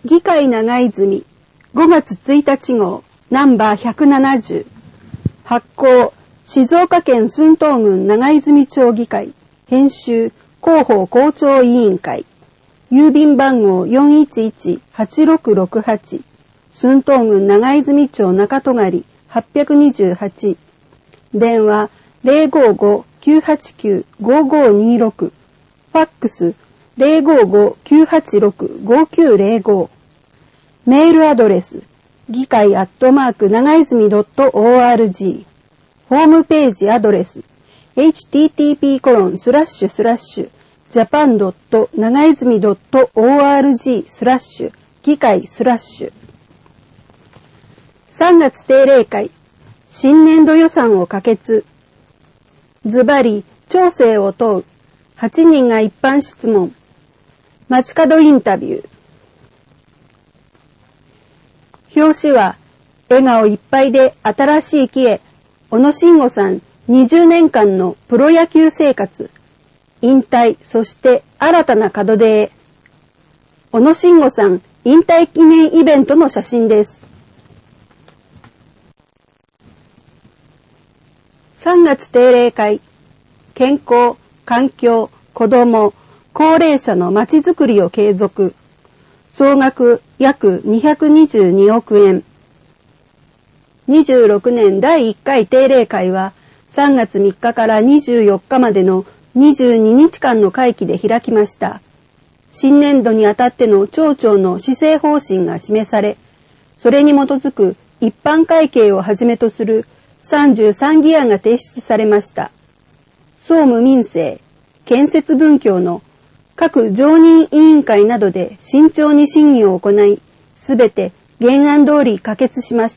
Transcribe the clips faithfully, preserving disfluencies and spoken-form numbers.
議会長泉ごがつついたち号ナンバーひゃくななじゅう発行静岡県駿東郡長泉町議会編集広報校長委員会郵便番号 よんいちいちはちろくろくはち 駿東郡長泉町中戸狩はっぴゃくにじゅうはち電話 ゼロごーごーきゅうはちきゅうごーごーにーろく ファックス ゼロごーごーきゅうはちろくごーきゅうゼロごメールアドレス議会アットマーク長泉 ドットオーアールジー ホームページアドレス エイチティーティーピーコロンスラッシュスラッシュジャパンドット長泉 ドットオーアールジー スラッシュ議会スラッシュさんがつ定例会新年度予算を可決ズバリ町政を問うはちにんが一般質問街角インタビュー表紙は笑顔いっぱいで新しい木へ小野慎吾さんにじゅうねんかんのプロ野球生活引退そして新たな門出へ小野慎吾さん引退記念イベントの写真です。さんがつ定例会健康、環境、子ども、高齢者のまちづくりを継続総額約にひゃくにじゅうにおくえんにじゅうろくねんだいいっかい定例会はさんがつみっかからにじゅうよっかまでのにじゅうににちかんの会期で開きました。新年度にあたっての町長の施政方針が示され、それに基づく一般会計をはじめとするさんじゅうさんぎあんが提出されました。総務民政、建設文教の各常任委員会などで慎重に審議を行い、すべて原案通り可決しました。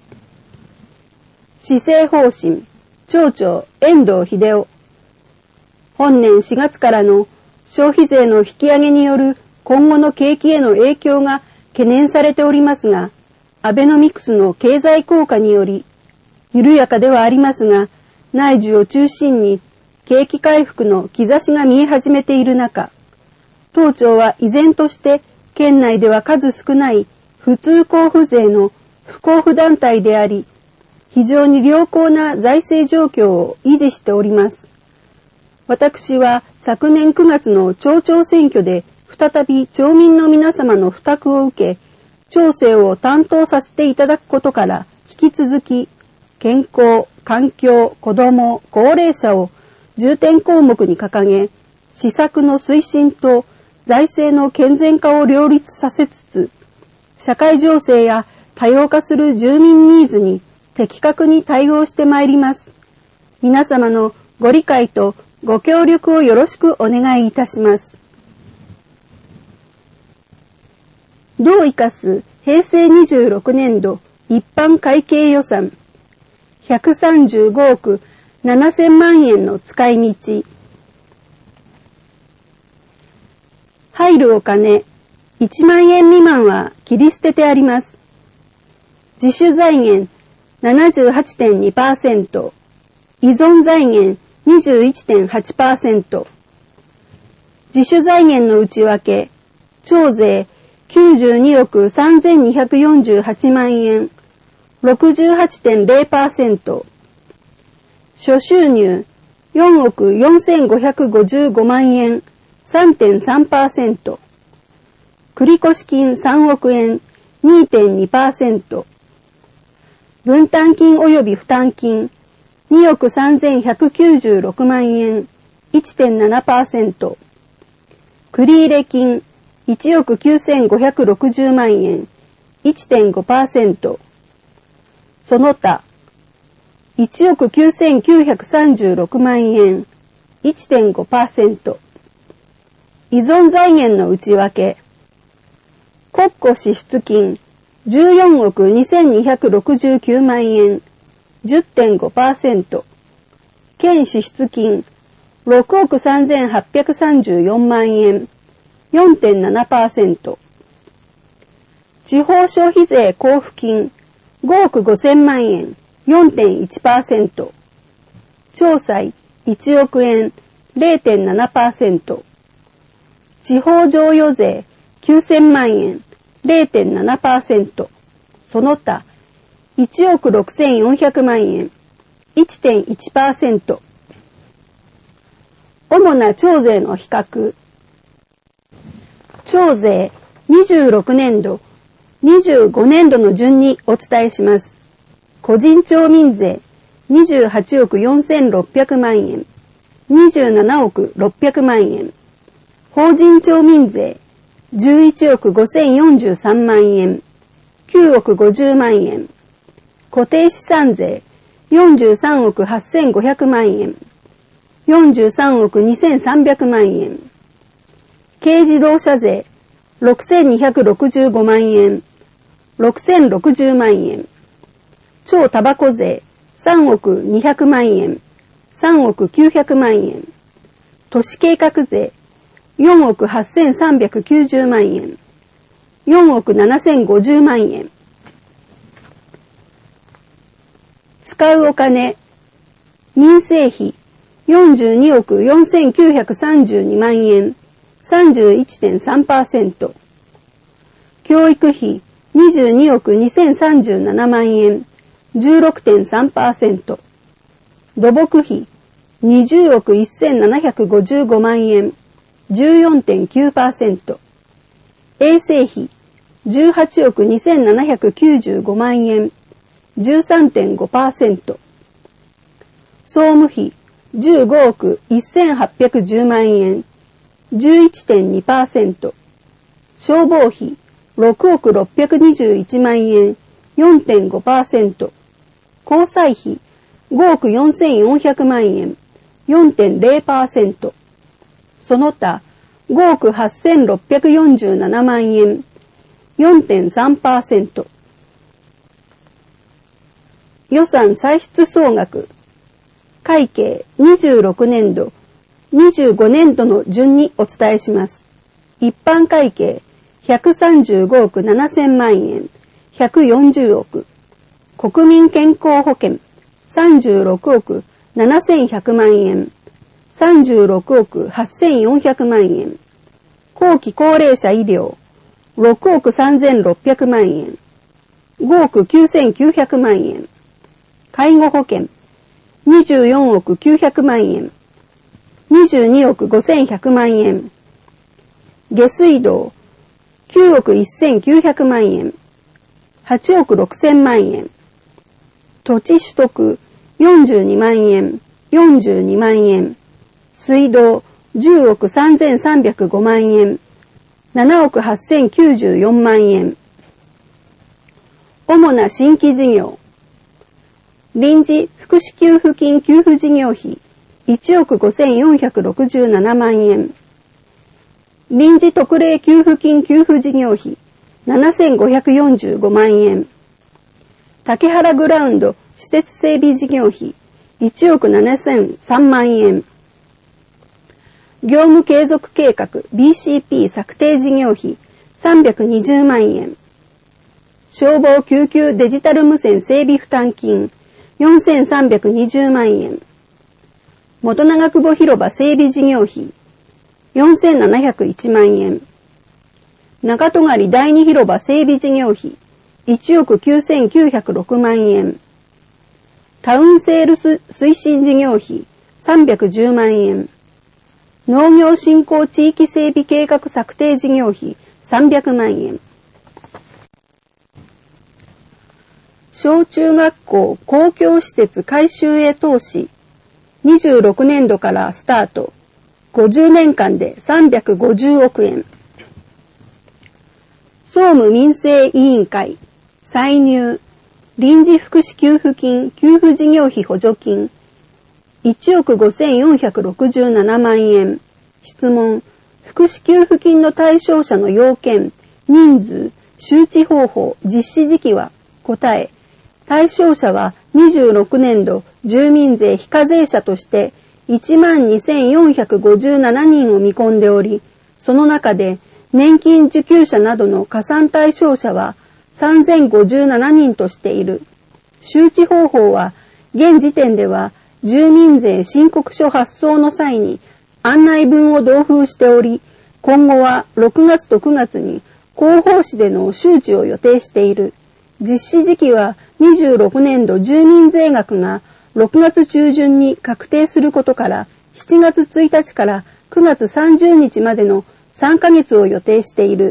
施政方針、町長遠藤秀夫。本年しがつからの消費税の引き上げによる今後の景気への影響が懸念されておりますが、アベノミクスの経済効果により、緩やかではありますが、内需を中心に景気回復の兆しが見え始めている中、当庁は依然として県内では数少ない普通交付税の不交付団体であり、非常に良好な財政状況を維持しております。私は昨年くがつの町長選挙で再び町民の皆様の負託を受け、町政を担当させていただくことから引き続き、健康、環境、子ども、高齢者を重点項目に掲げ、施策の推進と財政の健全化を両立させつつ、社会情勢や多様化する住民ニーズに的確に対応してまいります。皆様のご理解とご協力をよろしくお願いいたします。同生かすへいせいにじゅうろくねんど一般会計予算ひゃくさんじゅうごおくななせんまんえんの使い道。入るお金いちまんえん未満は切り捨ててあります。自主財源 ななじゅうはちてんにパーセント、依存財源 にじゅういちてんはちパーセント、自主財源の内訳、町税きゅうじゅうにおくさんぜんにひゃくよんじゅうはちまんえん、ろくじゅうはちてんゼロパーセント、諸収入よんおくよんせんごひゃくごじゅうごまんえん、さんてんさんパーセント、繰越金さんおくえん、にてんにパーセント、分担金及び負担金におくさんぜんひゃくきゅうじゅうろくまんえん、いってんななパーセント、繰入金いちおくきゅうせんごひゃくろくじゅうまんえん、いってんごパーセント、その他いちおくきゅうせんきゅうひゃくさんじゅうろくまんえん、いってんごパーセント、依存財源の内訳、国庫支出金じゅうよんおくにせんにひゃくろくじゅうきゅうまんえん、じゅってんごパーセント、県支出金ろくおくさんぜんはっぴゃくさんじゅうよんまんえん、よんてんななパーセント、地方消費税交付金ごおくごせんまんえん、よんてんいちパーセント、町債いちおくえん、れいてんななパーセント、地方譲与税きゅうせんまんえん、 ゼロテンななパーセント、その他いちおくろくせんよんひゃくまんえん、いってんいちパーセント。主な徴税の比較。徴税にじゅうろくねんど、にじゅうごねんどの順にお伝えします。個人町民税にじゅうはちおくよんせんろっぴゃくまんえん、にじゅうななおくろっぴゃくまんえん。法人町民税じゅういちおくごせんよんじゅうさんまんえん、きゅうおくごじゅうまんえん。固定資産税よんじゅうさんおくはっせんごひゃくまんえん、よんじゅうさんおくにせんさんびゃくまんえん。軽自動車税ろくせんにひゃくろくじゅうごまんえん、ろくせんろくじゅうまんえん。超タバコ税さんおくにひゃくまんえん、さんおくきゅうひゃくまんえん。都市計画税よんおくはっせんさんびゃくきゅうじゅうまんえん、よんおくななせんごじゅうまんえん。使うお金、民生費よんじゅうにおくよんせんきゅうひゃくさんじゅうにまんえん、さんじゅういってんさんパーセント。教育費にじゅうにおくにせんさんじゅうななまんえん、じゅうろくてんさんパーセント。土木費にじゅうおくせんななひゃくごじゅうごまんえん、じゅうよんてんきゅうパーセント。衛生費じゅうはちおくにせんななひゃくきゅうじゅうごまんえん、じゅうさんてんごパーセント。総務費じゅうごおくせんはっぴゃくじゅうまんえん、じゅういってんにパーセント。消防費ろくおくろっぴゃくにじゅういちまんえん、よんてんごパーセント。交際費ごおくよんせんよんひゃくまんえん、よんてんゼロパーセント。その他ごおくはっせんろっぴゃくよんじゅうななまんえん、よんてんさんパーセント。予算歳出総額。会計にじゅうろくねんど、にじゅうごねんどの順にお伝えします。一般会計ひゃくさんじゅうごおくななせんまんえん、ひゃくよんじゅうおく。国民健康保険さんじゅうろくおくななせんひゃくまんえん、さんじゅうろくおくはっせんよんひゃくまんえん。後期高齢者医療ろくおくさんぜんろっぴゃくまんえん、ごおくきゅうせんきゅうひゃくまんえん。介護保険にじゅうよんおくきゅうひゃくまんえん、にじゅうにおくごせんひゃくまんえん。下水道きゅうおくせんきゅうひゃくまんえん、はちおくろくせんまんえん。土地取得よんじゅうにまんえん、よんじゅうにまんえん。水道じゅうおくさんぜんさんびゃくごまんえん、ななおくはっせんきゅうじゅうよんまんえん。主な新規事業。臨時福祉給付金給付事業費いちおくごせんよんひゃくろくじゅうななまんえん。臨時特例給付金給付事業費ななせんごひゃくよんじゅうごまんえん。竹原グラウンド施設整備事業費いちおくななせんさんまんえん。業務継続計画 ビーシーピー 策定事業費さんびゃくにじゅうまんえん。消防救急デジタル無線整備負担金よんせんさんびゃくにじゅうまんえん。元長久保広場整備事業費よんせんななひゃくいちまんえん。中戸狩第二広場整備事業費いちおくきゅうせんきゅうひゃくろくまんえん。タウンセールス推進事業費さんびゃくじゅうまんえん。農業振興地域整備計画策定事業費さんびゃくまんえん。小中学校公共施設改修へ投資にじゅうろくねんどからスタート、ごじゅうねんかんでさんびゃくごじゅうおくえん。総務民生委員会歳入臨時福祉給付金給付事業費補助金いちおくごせんよんひゃくろくじゅうななまんえん。質問、福祉給付金の対象者の要件、人数、周知方法、実施時期は。答え、対象者はにじゅうろくねんど住民税非課税者としていちまんにせんよんひゃくごじゅうななにんを見込んでおり、その中で年金受給者などの加算対象者はさんぜんごじゅうななにんとしている。周知方法は現時点では住民税申告書発送の際に案内文を同封しており、今後はろくがつとくがつに広報誌での周知を予定している。実施時期はにじゅうろくねんど住民税額がろくがつ中旬に確定することからしちがつついたちからくがつさんじゅうにちまでのさんかげつを予定している。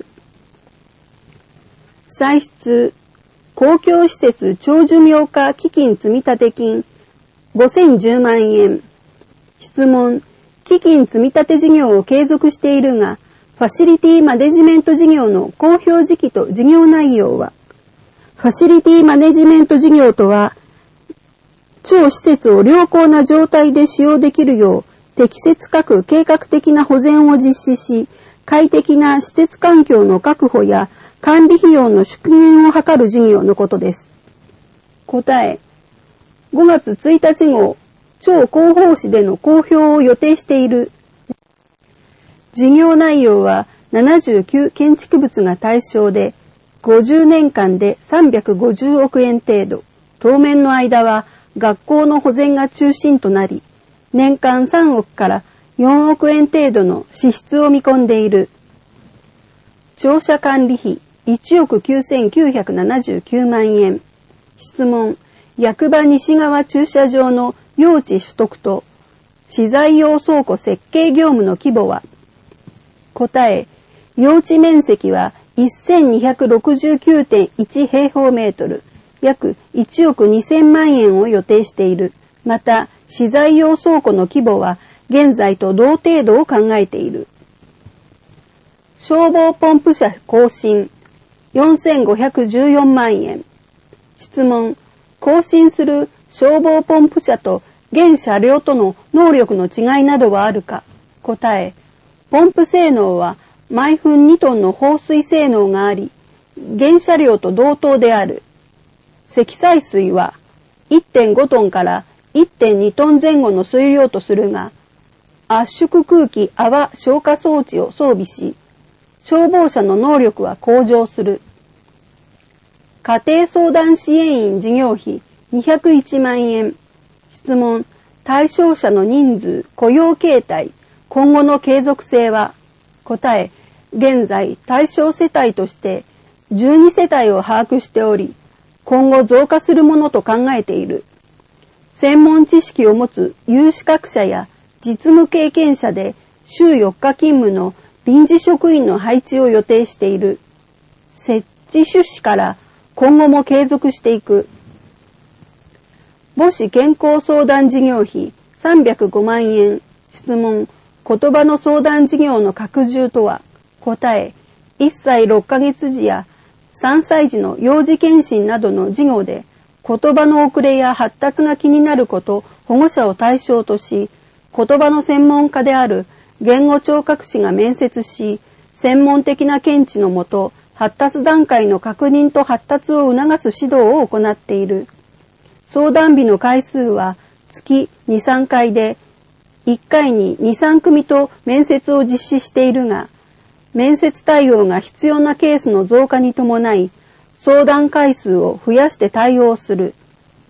歳出、公共施設長寿命化基金積立金ごせんじゅうまんえん。質問、基金積立事業を継続しているが、ファシリティマネジメント事業の公表時期と事業内容は、ファシリティマネジメント事業とは、超施設を良好な状態で使用できるよう、適切かく計画的な保全を実施し、快適な施設環境の確保や管理費用の縮減を図る事業のことです。答え、ごがつついたち号、超広報誌での公表を予定している。事業内容はななじゅうきゅう建築物が対象で、ごじゅうねんかんでさんびゃくごじゅうおくえん程度、当面の間は学校の保全が中心となり、年間さんおくからよんおくえん程度の支出を見込んでいる。庁舎管理費いちおくきゅうせんきゅうひゃくななじゅうきゅうまんえん。質問、役場西側駐車場の用地取得と資材用倉庫設計業務の規模は。答え、用地面積は せんにひゃくろくじゅうきゅうてんいち 平方メートル、約いちおくにせんまんえんを予定している。また、資材用倉庫の規模は現在と同程度を考えている。消防ポンプ車更新よんせんごひゃくじゅうよんまんえん。質問、更新する消防ポンプ車と現車両との能力の違いなどはあるか。答え、ポンプ性能は毎分にトンの放水性能があり、現車両と同等である。積載水は いってんごトンから いってんにトン前後の水量とするが、圧縮空気泡消火装置を装備し、消防車の能力は向上する。家庭相談支援員事業費にひゃくいちまんえん。質問、対象者の人数、雇用形態、今後の継続性は。答え、現在対象世帯としてじゅうにせたいを把握しており、今後増加するものと考えている。専門知識を持つ有資格者や実務経験者で週よっか勤務の臨時職員の配置を予定している。設置趣旨から今後も継続していく。母子健康相談事業費さんびゃくごまんえん。質問、言葉の相談事業の拡充とは。答え、いっさいろっかげつじやさんさいじの幼児検診などの事業で言葉の遅れや発達が気になること保護者を対象とし、言葉の専門家である言語聴覚士が面接し、専門的な見地のもと発達段階の確認と発達を促す指導を行っている。相談日の回数は月に、さんかいで、いっかいにに、さんくみと面接を実施しているが、面接対応が必要なケースの増加に伴い、相談回数を増やして対応する。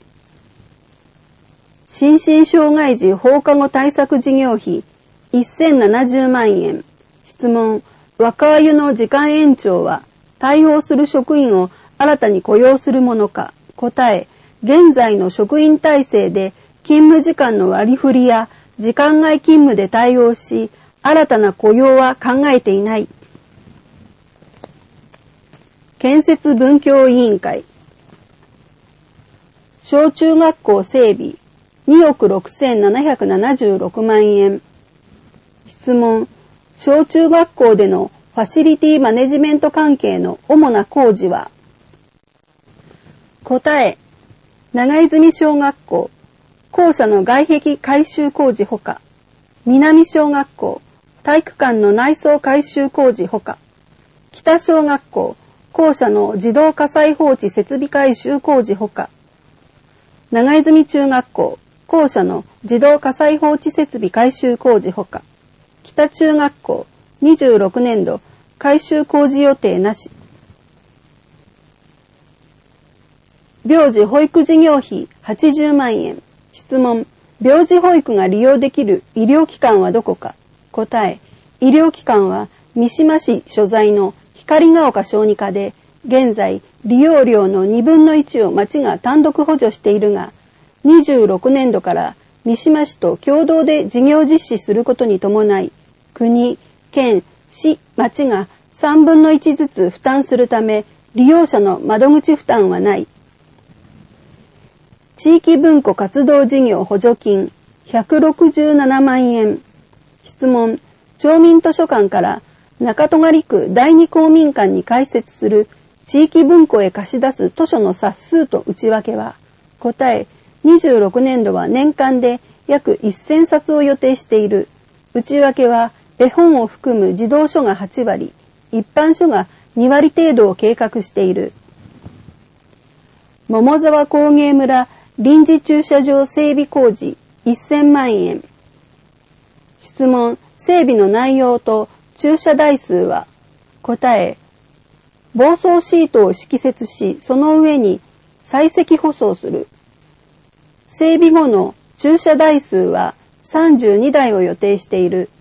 心身障害児放課後対策事業費せんななじゅうまんえん。質問、若鮎の時間延長は対応する職員を新たに雇用するものか。答え、現在の職員体制で勤務時間の割り振りや時間外勤務で対応し、新たな雇用は考えていない。建設文教委員会。小中学校整備におくろくせんななひゃくななじゅうろくまんえん。質問、小中学校でのファシリティマネジメント関係の主な工事は。答え、長泉小学校、校舎の外壁改修工事ほか、南小学校、体育館の内装改修工事ほか、北小学校、校舎の自動火災報知設備改修工事ほか、長泉中学校、校舎の自動火災報知設備改修工事ほか、北中学校、にじゅうろくねんど改修工事予定なし。病児保育事業費はちじゅうまんえん。質問、病児保育が利用できる医療機関はどこか。答え、医療機関は三島市所在の光が丘小児科で、現在利用料のにぶんのいちを町が単独補助しているが、にじゅうろくねんどから三島市と共同で事業実施することに伴い、国、県、市、町がさんぶんのいちずつ負担するため、利用者の窓口負担はない。地域文庫活動事業補助金ひゃくろくじゅうななまんえん。質問、町民図書館から中戸狩区第二公民館に開設する地域文庫へ貸し出す図書の冊数と内訳は、答え、にじゅうろくねんどは年間で約せんさつを予定している。内訳は絵本を含む児童書がはちわり、一般書がにわり程度を計画している。桃沢工芸村臨時駐車場整備工事せんまんえん。質問、整備の内容と駐車台数は、答え、防草シートを敷設し、その上に採石舗装する。整備後の駐車台数はさんじゅうにだいを予定している。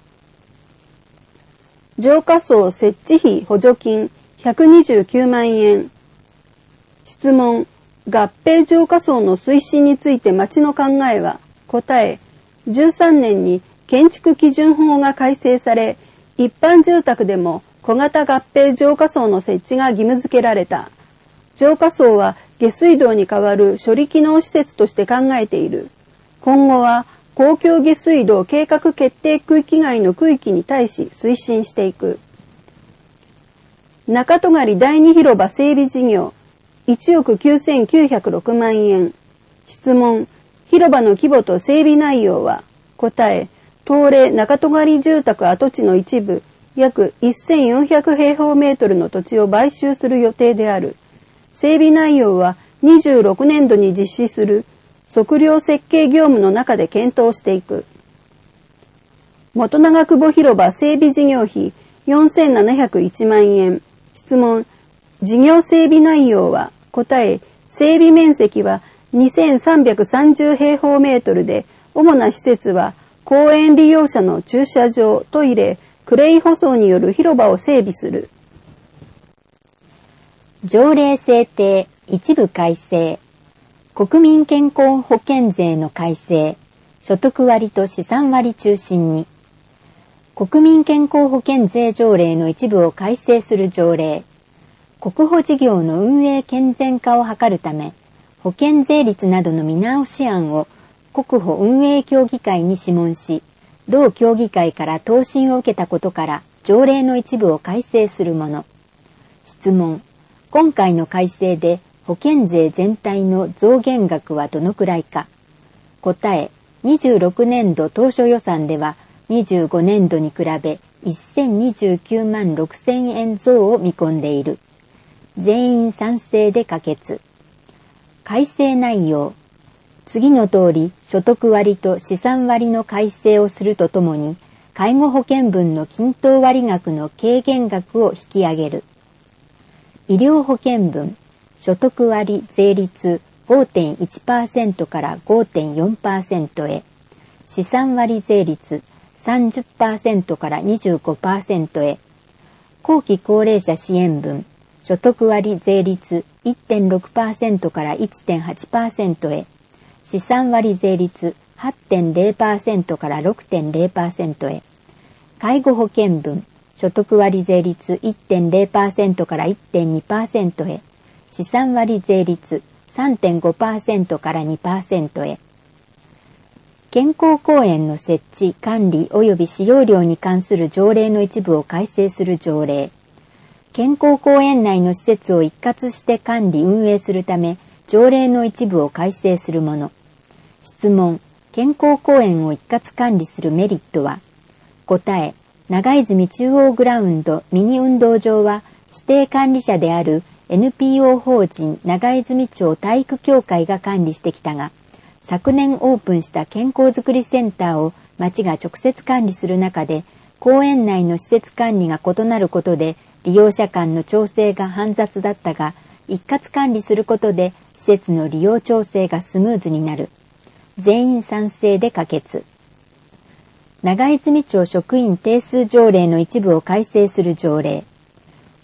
浄化槽設置費補助金ひゃくにじゅうきゅうまんえん。質問、合併浄化槽の推進について町の考えは、答え、じゅうさんねんに建築基準法が改正され、一般住宅でも小型合併浄化槽の設置が義務付けられた。浄化槽は下水道に代わる処理機能施設として考えている。今後は公共下水道計画決定区域外の区域に対し推進していく。中戸狩第二広場整備事業いちおくきゅうせんきゅうひゃくろくまんえん。質問、広場の規模と整備内容は、答え、東レ中戸狩住宅跡地の一部、約せんよんひゃくへいほうメートルの土地を買収する予定である。整備内容はにじゅうろくねんどに実施する測量設計業務の中で検討していく。元長久保広場整備事業費よんせんななひゃくいちまんえん。質問、事業整備内容は、答え、整備面積はにせんさんびゃくさんじゅうへいほうメートルで、主な施設は公園利用者の駐車場、トイレ、クレイ舗装による広場を整備する。 条例制定、一部改正。国民健康保険税の改正。所得割と資産割中心に。国民健康保険税条例の一部を改正する条例。国保事業の運営健全化を図るため、保険税率などの見直し案を国保運営協議会に諮問し、同協議会から答申を受けたことから条例の一部を改正するもの。質問、今回の改正で保険税全体の増減額はどのくらいか。答え、にじゅうろくねんど当初予算ではにじゅうごねんどに比べせんにじゅうきゅうまんろくせんえん増を見込んでいる。全員賛成で可決。改正内容。次の通り所得割と資産割の改正をするとともに、介護保険分の均等割額の軽減額を引き上げる。医療保険分、所得割税率 ごてんいちパーセント から ごてんよんパーセント へ、資産割税率 さんじゅっパーセント から にじゅうごパーセント へ、後期高齢者支援分、所得割税率 いってんろくパーセント から いってんはちパーセント へ、資産割税率 はちてんれいパーセント から ろくてんれいパーセント へ、介護保険分、所得割税率 いってんれいパーセント から いってんにパーセント へ、資産割税率 さんてんごパーセント から にパーセント へ。健康公園の設置、管理及び使用料に関する条例の一部を改正する条例。健康公園内の施設を一括して管理運営するため、条例の一部を改正するもの。質問、健康公園を一括管理するメリットは。答え、長泉中央グラウンドミニ運動場は指定管理者である エヌピーオー 法人長泉町体育協会が管理してきたが、昨年オープンした健康づくりセンターを町が直接管理する中で、公園内の施設管理が異なることで利用者間の調整が煩雑だったが、一括管理することで施設の利用調整がスムーズになる。全員賛成で可決。長泉町職員定数条例の一部を改正する条例。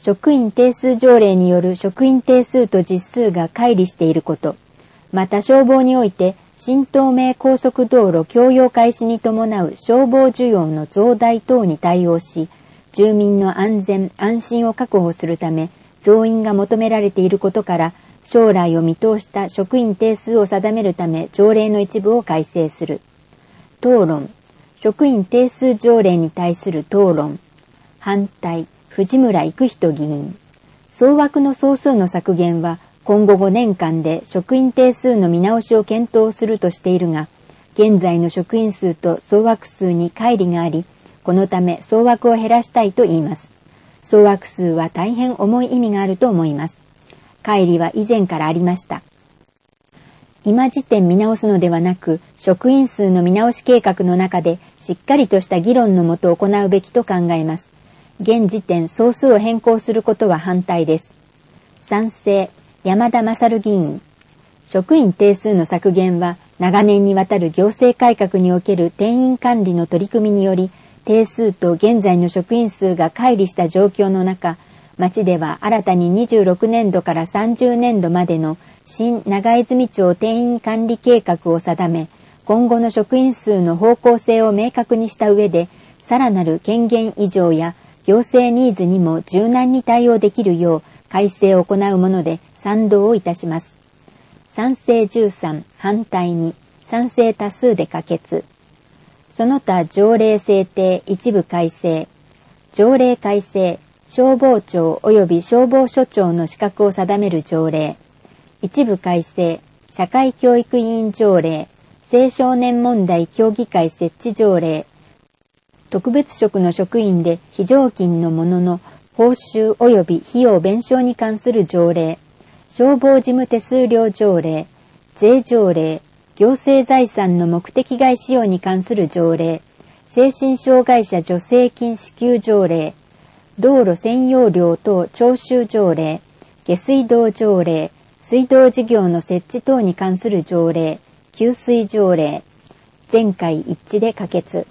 職員定数条例による職員定数と実数が乖離していること、また消防において新東名高速道路供用開始に伴う消防需要の増大等に対応し、住民の安全安心を確保するため増員が求められていることから、将来を見通した職員定数を定めるため条例の一部を改正する。討論。職員定数条例に対する討論。反対。藤村育人議員。総枠の総数の削減は今後ごねんかんで職員定数の見直しを検討するとしているが、現在の職員数と総枠数に乖離があり、このため総枠を減らしたいと言います。総枠数は大変重い意味があると思います。乖離は以前からありました。今時点見直すのではなく、職員数の見直し計画の中でしっかりとした議論のもと行うべきと考えます。現時点総数を変更することは反対です。賛成、山田勝議員。職員定数の削減は長年にわたる行政改革における定員管理の取り組みにより、定数と現在の職員数が乖離した状況の中、町では新たににじゅうろくねんどからさんじゅうねんどまでの新長泉町定員管理計画を定め、今後の職員数の方向性を明確にした上で、さらなる権限移譲や行政ニーズにも柔軟に対応できるよう改正を行うもので賛同をいたします。賛成じゅうさん、反対に、賛成多数で可決。その他条例制定一部改正。条例改正、消防庁及び消防署長の資格を定める条例。一部改正、社会教育委員条例、青少年問題協議会設置条例。特別職の職員で非常勤の者の報酬及び費用弁償に関する条例、消防事務手数料条例、税条例、行政財産の目的外使用に関する条例、精神障害者助成金支給条例、道路占用料等徴収条例、下水道条例、水道事業の設置等に関する条例、給水条例、全会一致で可決。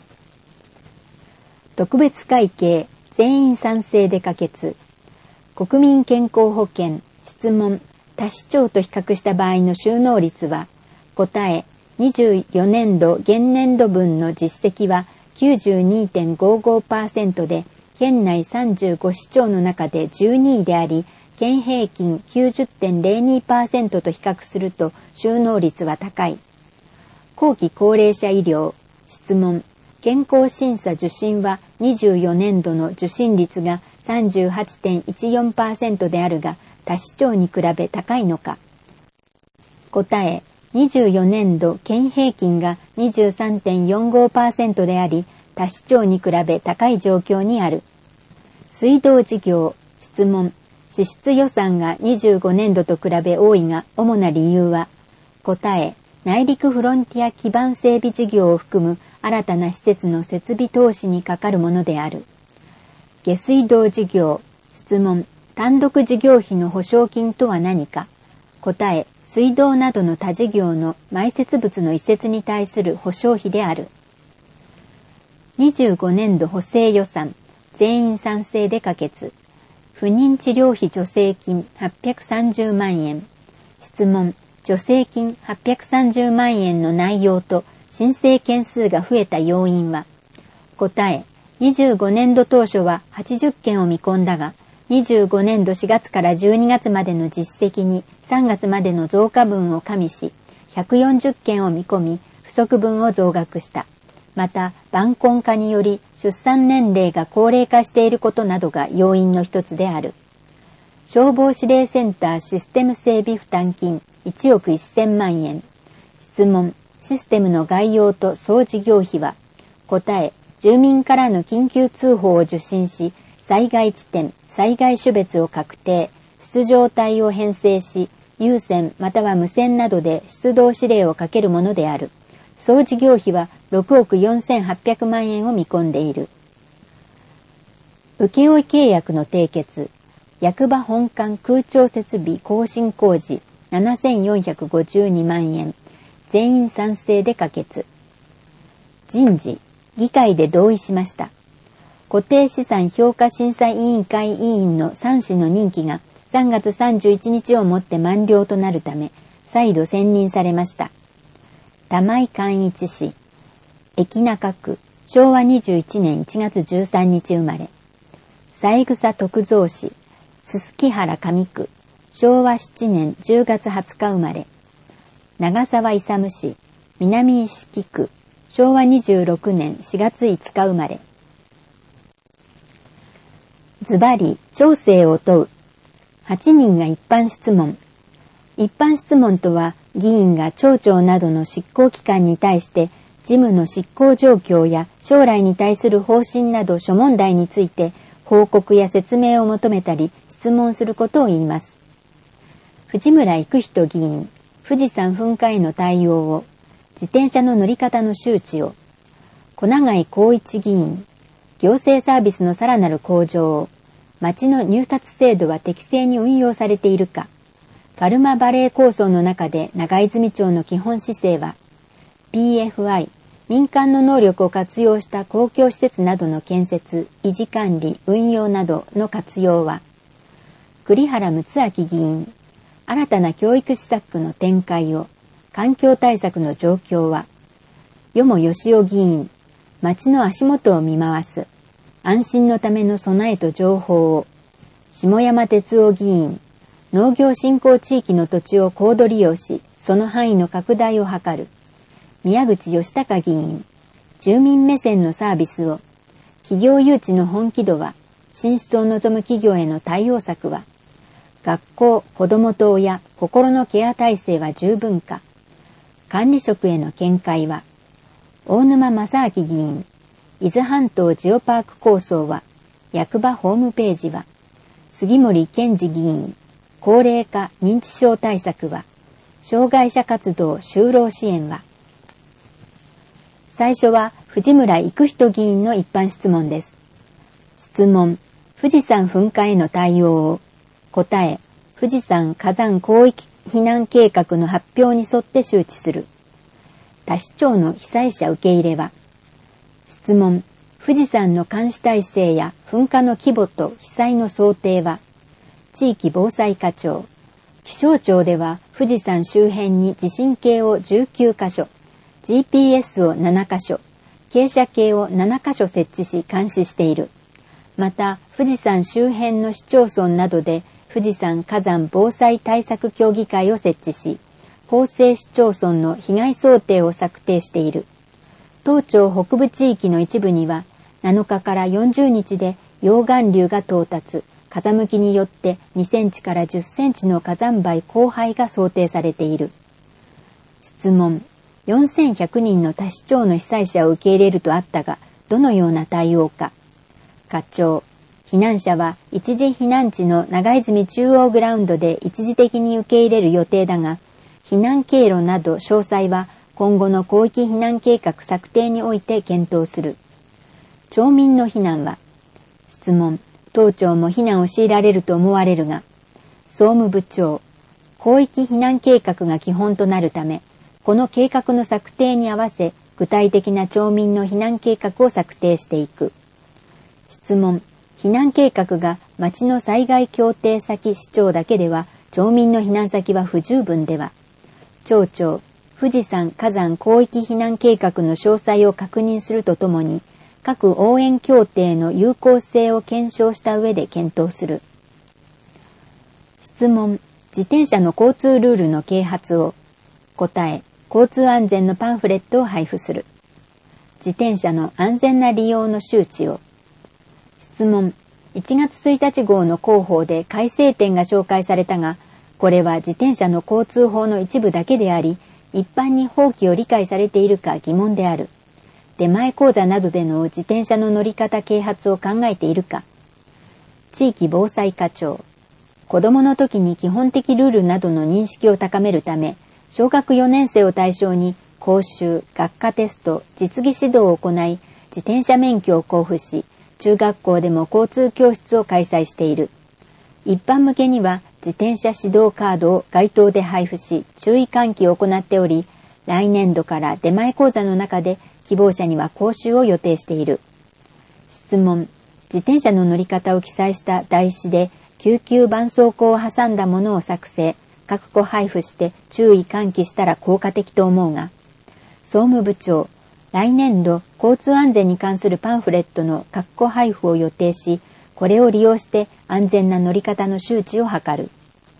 特別会計、全員賛成で可決。国民健康保険、質問、他市町と比較した場合の収納率は、答え、にじゅうよねんど現年度分の実績は きゅうじゅうにてんごごパーセント で、県内さんじゅうご市町の中でじゅうにいであり、県平均 きゅうじゅってんぜろにパーセント と比較すると収納率は高い。後期高齢者医療、質問、健康審査受診はにじゅうよねんどの受診率が さんじゅうはちてんいちよんパーセント であるが、他市町に比べ高いのか。答え、にじゅうよねんど県平均が にじゅうさんてんよんごパーセント であり、他市町に比べ高い状況にある。水道事業、質問、支出予算がにじゅうごねんどと比べ多いが、主な理由は、答え、内陸フロンティア基盤整備事業を含む新たな施設の設備投資にかかるものである。下水道事業、質問、単独事業費の保証金とは何か。答え、水道などの他事業の埋設物の移設に対する保証費である。にじゅうごねんど補正予算、全員賛成で可決。不妊治療費助成金はっぴゃくさんじゅうまんえん。質問、助成金はっぴゃくさんじゅうまんえんの内容と申請件数が増えた要因は。答え、にじゅうごねんど当初ははちじゅっけんを見込んだが、にじゅうごねんどしがつからじゅうにがつまでの実績にさんがつまでの増加分を加味し、ひゃくよんじゅっけんを見込み、不足分を増額した。また、晩婚化により出産年齢が高齢化していることなどが要因の一つである。消防指令センターシステム整備負担金いちおくせんまんえん。質問、システムの概要と総事業費は。答え、住民からの緊急通報を受信し、災害地点、災害種別を確定、出場帯を編成し、有線または無線などで出動指令をかけるものである。総事業費はろくおくよんせんはっぴゃくまんえんを見込んでいる。請負契約の締結、役場本館空調設備更新工事ななせんよんひゃくごじゅうにまんえん、全員賛成で可決。人事、議会で同意しました。 固定資産評価審査委員会委員のさん氏の任期がさんがつさんじゅういちにちをもって満了となるため、再度選任されました。玉井寛一氏、駅中区、しょうわにじゅういちねんいちがつじゅうさんにち生まれ。三枝徳三氏、すすきはら上区、しょうわななねんじゅうがつはつか生まれ。長澤勇氏、南石木区、しょうわにじゅうろくねんしがついつか生まれ。ズバリ、町政を問う。はちにんが一般質問。一般質問とは、議員が町長などの執行機関に対して、事務の執行状況や将来に対する方針など諸問題について、報告や説明を求めたり、質問することを言います。藤村育人議員、富士山噴火への対応を、自転車の乗り方の周知を、小永井光一議員、行政サービスのさらなる向上を、町の入札制度は適正に運用されているか、パルマバレー構想の中で長泉町の基本姿勢は、ピーエフアイ、民間の能力を活用した公共施設などの建設、維持管理、運用などの活用は、栗原睦明議員、新たな教育施策の展開を、環境対策の状況は、よもよしお議員、町の足元を見回す、安心のための備えと情報を、下山哲夫議員、農業振興地域の土地を高度利用し、その範囲の拡大を図る、宮口義孝議員、住民目線のサービスを、企業誘致の本気度は、進出を望む企業への対応策は、学校、子どもと親、心のケア体制は十分か、管理職への見解は、大沼正明議員、伊豆半島ジオパーク構想は、役場ホームページは、杉森健二議員、高齢化認知症対策は、障害者活動就労支援は。最初は藤村育人議員の一般質問です。質問、富士山噴火への対応を、答え、富士山火山広域避難計画の発表に沿って周知する。多首長の被災者受け入れは、質問、富士山の監視体制や噴火の規模と被災の想定は、地域防災課長、気象庁では富士山周辺に地震計をじゅうきゅうかしょ、ジーピーエス をななかしょ、傾斜計をななかしょ設置し監視している。また、富士山周辺の市町村などで富士山火山防災対策協議会を設置し、構成市町村の被害想定を策定している。当町北部地域の一部には、なのかからよんじゅうにちで溶岩流が到達、風向きによってにセンチからじゅっセンチの火山灰降灰が想定されている。質問、よんせんひゃくにんの多首長の被災者を受け入れるとあったが、どのような対応か。課長、避難者は一時避難地の長泉中央グラウンドで一時的に受け入れる予定だが、避難経路など詳細は今後の広域避難計画策定において検討する。町民の避難は、質問、当庁も避難を強いられると思われるが、総務部長、広域避難計画が基本となるため、この計画の策定に合わせ、具体的な町民の避難計画を策定していく。質問、避難計画が町の災害協定先市町だけでは、町民の避難先は不十分では、町長、富士山火山広域避難計画の詳細を確認するとともに、各応援協定の有効性を検証した上で検討する。質問、自転車の交通ルールの啓発を、答え、交通安全のパンフレットを配布する。自転車の安全な利用の周知を。質問、いちがつついたち号の広報で改正点が紹介されたが、これは自転車の交通法の一部だけであり、一般に法規を理解されているか疑問である。出前講座などでの自転車の乗り方啓発を考えているか。地域防災課長。子供の時に基本的ルールなどの認識を高めるため、小学よねんせいを対象に講習、学科テスト、実技指導を行い、自転車免許を交付し、中学校でも交通教室を開催している。一般向けには自転車指導カードを街頭で配布し、注意喚起を行っており、来年度から出前講座の中で希望者には講習を予定している。質問、 自転車の乗り方を記載した台紙で救急絆創膏を挟んだものを作成、各個配布して注意喚起したら効果的と思うが、総務部長、来年度交通安全に関するパンフレットの各個配布を予定し、これを利用して安全な乗り方の周知を図る。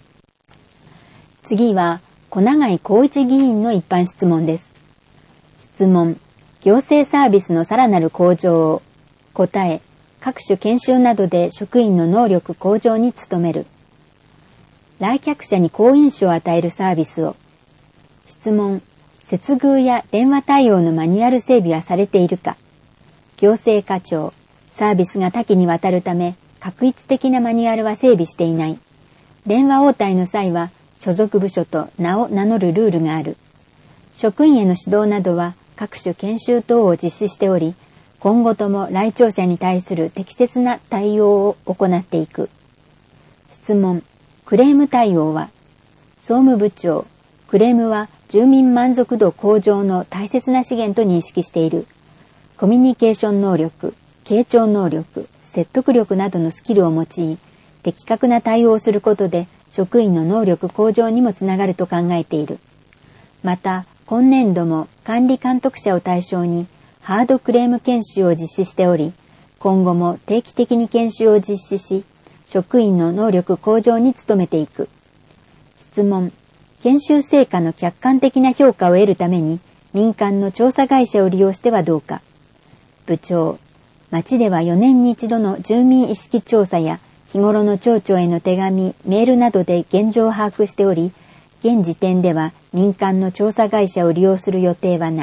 次は、小永井光一議員の一般質問です。質問、行政サービスのさらなる向上を。答え、各種研修などで職員の能力向上に努める。来客者に好印象を与えるサービスを。質問、接遇や電話対応のマニュアル整備はされているか。行政課長、サービスが多岐にわたるため、画一的なマニュアルは整備していない。電話応対の際は、所属部署と名を名乗るルールがある。職員への指導などは各種研修等を実施しており、今後とも来庁者に対する適切な対応を行っていく。質問、クレーム対応は。総務部長、クレームは住民満足度向上の大切な資源と認識している。コミュニケーション能力、傾聴能力、説得力などのスキルを用い、的確な対応をすることで職員の能力向上にもつながると考えている。また、今年度も管理監督者を対象にハードクレーム研修を実施しており、今後も定期的に研修を実施し、職員の能力向上に努めていく。質問、研修成果の客観的な評価を得るために民間の調査会社を利用してはどうか。部長、町ではよねんに一度の住民意識調査や日頃の町長への手紙、メールなどで現状を把握しており、現時点では民間の調査会社を利用する予定はない。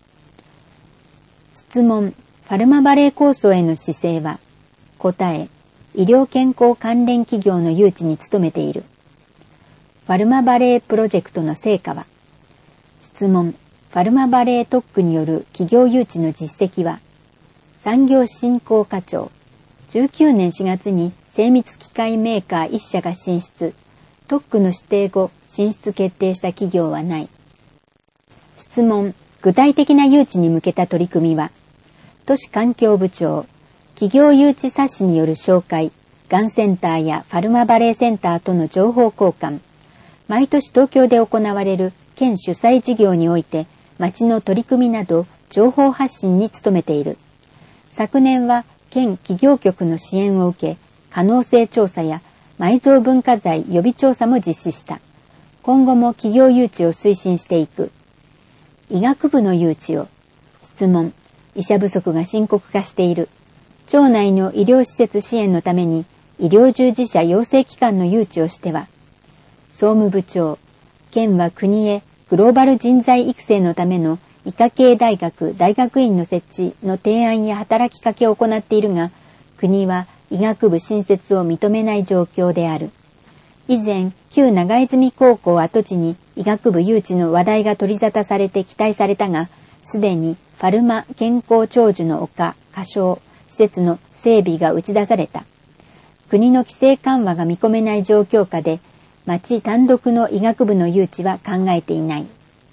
質問、ファルマバレー構想への姿勢は。答え、医療健康関連企業の誘致に努めている。ファルマバレープロジェクトの成果は。質問、ファルマバレー特区による企業誘致の実績は。産業振興課長、じゅうきゅうねんしがつに精密機械メーカーいっしゃが進出。特区の指定後、進出決定した企業はない。質問、具体的な誘致に向けた取り組みは。都市環境部長、企業誘致冊子による紹介、がんセンターやファルマバレーセンターとの情報交換、毎年東京で行われる県主催事業において、町の取り組みなど情報発信に努めている。昨年は県企業局の支援を受け、可能性調査や埋蔵文化財予備調査も実施した。今後も企業誘致を推進していく。医学部の誘致を。質問、医者不足が深刻化している。町内の医療施設支援のために医療従事者養成機関の誘致をしては。総務部長、県は国へグローバル人材育成のための医科系大学大学院の設置の提案や働きかけを行っているが、国は医学部新設を認めない状況である。以前、旧長泉高校跡地に医学部誘致の話題が取り沙汰されて期待されたが、すでにファルマ健康長寿の丘、仮称、施設の整備が打ち出された。国の規制緩和が見込めない状況下で、町単独の医学部の誘致は考えていない。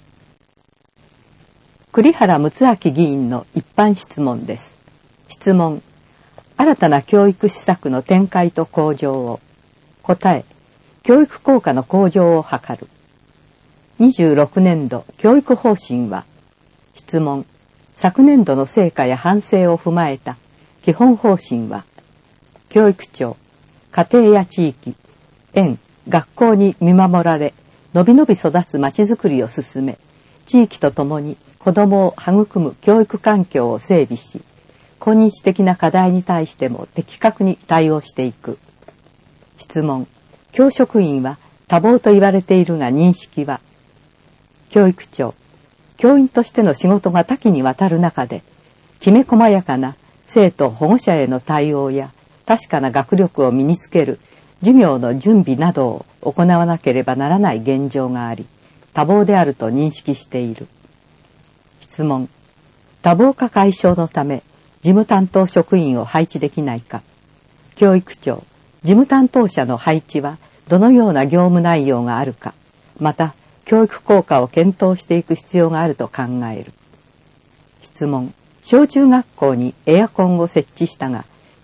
栗原睦明議員の一般質問です。質問、新たな教育施策の展開と向上を。答え、教育効果の向上を図る。にじゅうろくねんど教育方針は。質問、昨年度の成果や反省を踏まえた基本方針は。教育庁、家庭や地域、園、学校に見守られ、のびのび育つまちづくりを進め、地域とともに子どもを育む教育環境を整備し、今日的な課題に対しても的確に対応していく。質問、教職員は多忙と言われているが認識は。教育庁、教員としての仕事が多岐にわたる中で、きめ細やかな生徒保護者への対応や確かな学力を身につける授業の準備などを行わなければならない現状があり、多忙であると認識している。質問、多忙化解消のため事務担当職員を配置できないか。教育庁、事務担当者の配置はどのような業務内容があるか、また教育効果を検討していく必要があると考える。質問、小中学校にエアコンを設置したが、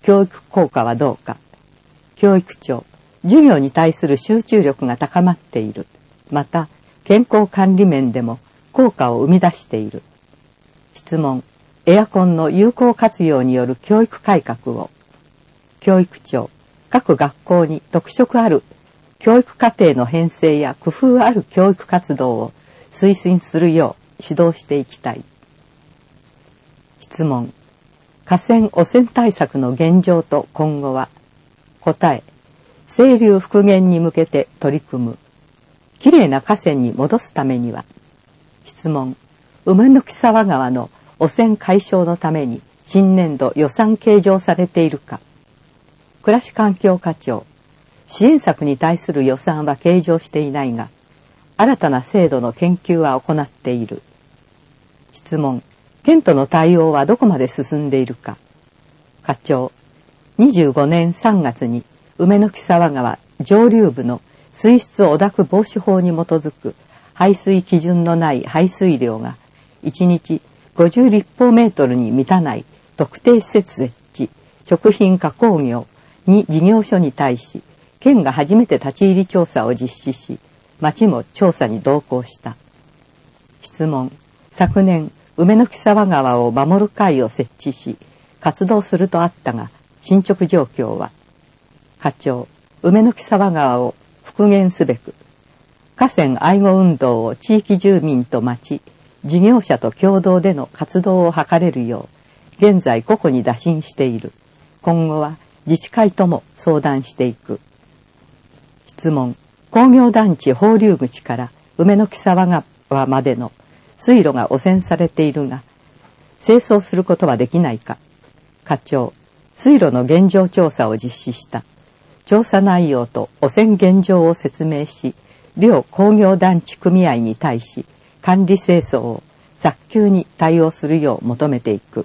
教育効果はどうか。教育長、授業に対する集中力が高まっている。また、健康管理面でも効果を生み出している。質問、エアコンの有効活用による教育改革を。教育長、各学校に特色ある教育課程の編成や工夫ある教育活動を推進するよう指導していきたい。質問、河川汚染対策の現状と今後は。答え、清流復元に向けて取り組む。きれいな河川に戻すためには。質問、梅の木沢川の汚染解消のために新年度予算計上されているか。暮らし環境課長、支援策に対する予算は計上していないが、新たな制度の研究は行っている。質問、県との対応はどこまで進んでいるか。課長、にじゅうごねんさんがつに梅の木沢川上流部の水質汚濁防止法に基づく排水基準のない排水量がいちにちごじゅうりっぽうメートルに満たない特定施設設置、食品加工業に事業所に対し、県が初めて立ち入り調査を実施し、町も調査に同行した。質問、昨年、梅の木沢川を守る会を設置し、活動するとあったが、進捗状況は。課長、梅の木沢川を復元すべく、河川愛護運動を地域住民と町、事業者と共同での活動を図れるよう、現在個々に打診している。今後は自治会とも相談していく。質問、工業団地放流口から梅の木沢川までの水路が汚染されているが、清掃することはできないか。課長、水路の現状調査を実施した。調査内容と汚染現状を説明し、両工業団地組合に対し、管理清掃を早急に対応するよう求めていく。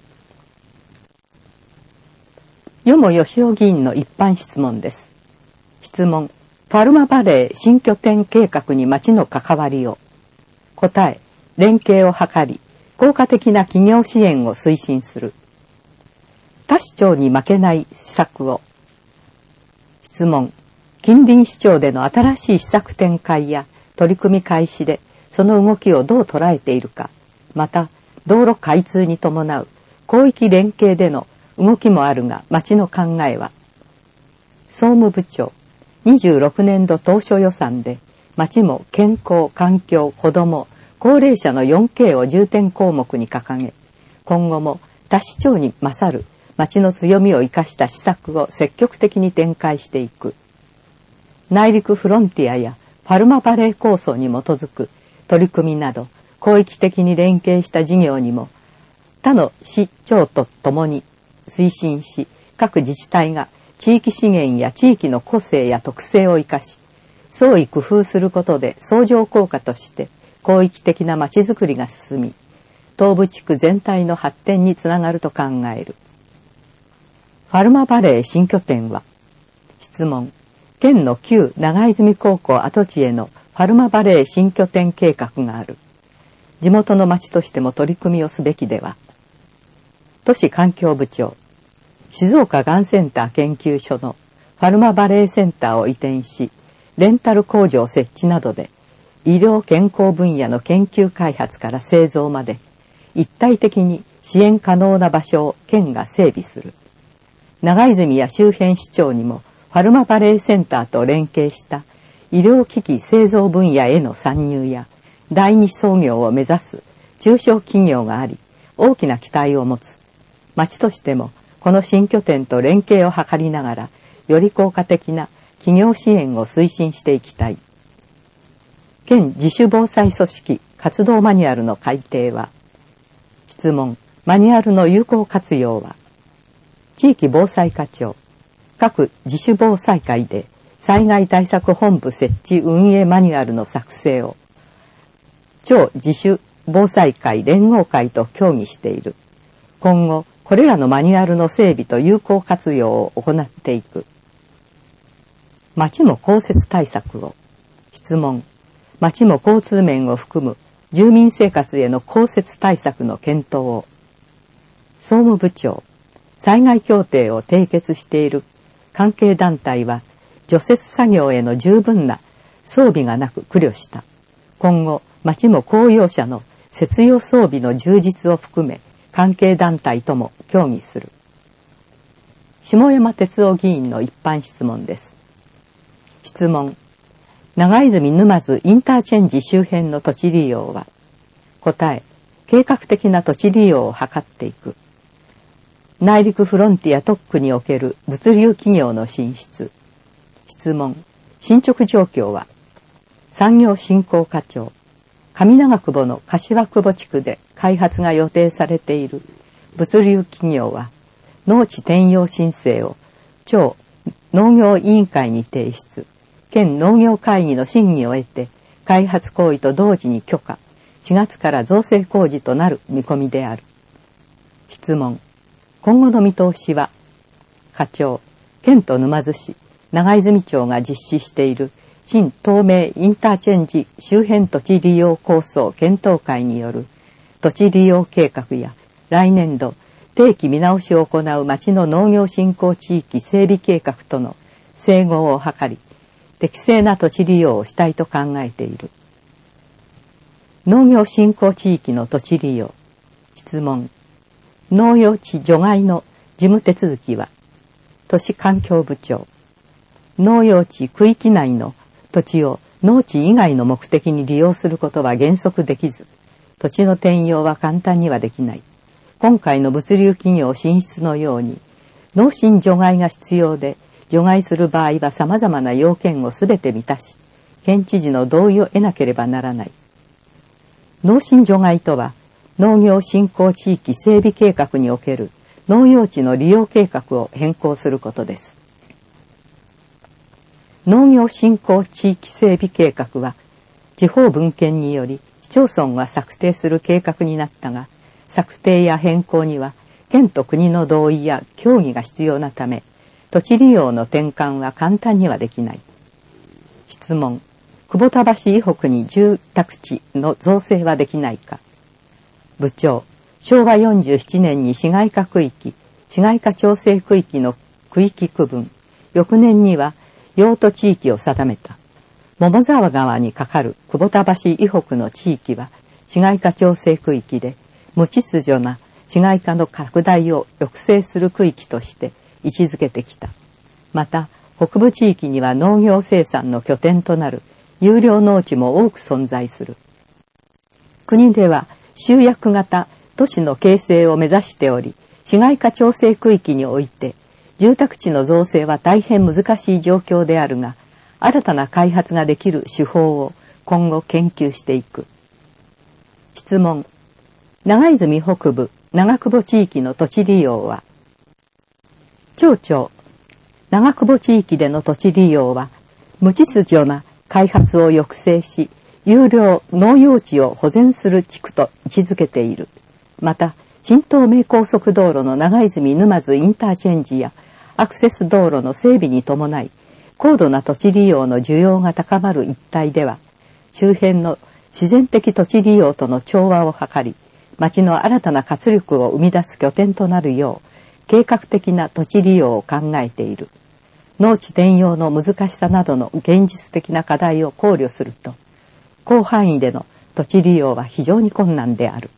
よもよしお議員の一般質問です。質問、パルマバレー新拠点計画に町の関わりを。答え、連携を図り、効果的な企業支援を推進する。他市町に負けない施策を。質問、近隣市町での新しい施策展開や取り組み開始でその動きをどう捉えているか、また道路開通に伴う広域連携での動きもあるが、町の考えは。総務部長、にじゅうろくねんど当初予算で町も健康、環境、子ども、高齢者の よんケー を重点項目に掲げ、今後も他市町に勝る町の強みを生かした施策を積極的に展開していく。内陸フロンティアやパルマバレー構想に基づく取り組みなど、広域的に連携した事業にも他の市町とともに推進し、各自治体が地域資源や地域の個性や特性を生かし、創意工夫することで相乗効果として広域的なまちづくりが進み、東部地区全体の発展につながると考える。パルマバレー新拠点は。質問、県の旧長泉高校跡地へのパルマバレー新拠点計画がある。地元の町としても取り組みをすべきでは。都市環境部長、静岡がんセンター研究所のパルマバレーセンターを移転し、レンタル工場設置などで医療健康分野の研究開発から製造まで一体的に支援可能な場所を県が整備する。長泉や周辺市町にもパルマバレーセンターと連携した医療機器製造分野への参入や第二創業を目指す中小企業があり、大きな期待を持つ。町としてもこの新拠点と連携を図りながら、より効果的な企業支援を推進していきたい。県自主防災組織活動マニュアルの改訂は。質問、マニュアルの有効活用は。地域防災課長、各自主防災会で災害対策本部設置運営マニュアルの作成を、超自主防災会連合会と協議している。今後、これらのマニュアルの整備と有効活用を行っていく。町も降雪対策を。質問、町も交通面を含む住民生活への降雪対策の検討を。総務部長、 災害協定を締結している関係団体は除雪作業への十分な装備がなく苦慮した。今後、町も公用車の設用装備の充実を含め関係団体とも協議する。下山哲夫議員の一般質問です。質問。長泉沼津インターチェンジ周辺の土地利用は、答え、計画的な土地利用を図っていく。内陸フロンティア特区における物流企業の進出。質問。進捗状況は、産業振興課長、上長久保の柏久保地区で開発が予定されている物流企業は、農地転用申請を町農業委員会に提出。県農業会議の審議を得て、開発行為と同時に許可、しがつから造成工事となる見込みである。質問。今後の見通しは、課長、県と沼津市、長泉町が実施している新東名インターチェンジ周辺土地利用構想検討会による土地利用計画や来年度定期見直しを行う町の農業振興地域整備計画との整合を図り、適正な土地利用をしたいと考えている。農業振興地域の土地利用。質問。農用地除外の事務手続きは、都市環境部長。農用地区域内の土地を農地以外の目的に利用することは原則できず、土地の転用は簡単にはできない。今回の物流企業進出のように、農心除外が必要で、除外する場合は様々な要件をすべて満たし、県知事の同意を得なければならない。農心除外とは、農業振興地域整備計画における農用地の利用計画を変更することです。農業振興地域整備計画は、地方分権により市町村が策定する計画になったが、策定や変更には県と国の同意や協議が必要なため、土地利用の転換は簡単にはできない。質問。久保田橋以北に住宅地の造成はできないか。部長。しょうわよんじゅうななねんに市街化区域、市街化調整区域の区域区分、翌年には用途地域を定めた。桃沢川に架かる久保田橋以北の地域は市街化調整区域で、無秩序な市街化の拡大を抑制する区域として位置づけてきた。また、北部地域には農業生産の拠点となる有料農地も多く存在する。国では集約型都市の形成を目指しており、市街化調整区域において、住宅地の造成は大変難しい状況であるが、新たな開発ができる手法を今後研究していく。質問。長泉北部長久保地域の土地利用は、町長、長久保地域での土地利用は、無秩序な開発を抑制し、有料農用地を保全する地区と位置づけている。また、新東名高速道路の長泉沼津インターチェンジやアクセス道路の整備に伴い、高度な土地利用の需要が高まる一帯では、周辺の自然的土地利用との調和を図り、町の新たな活力を生み出す拠点となるよう、計画的な土地利用を考えている。農地転用の難しさなどの現実的な課題を考慮すると、広範囲での土地利用は非常に困難である。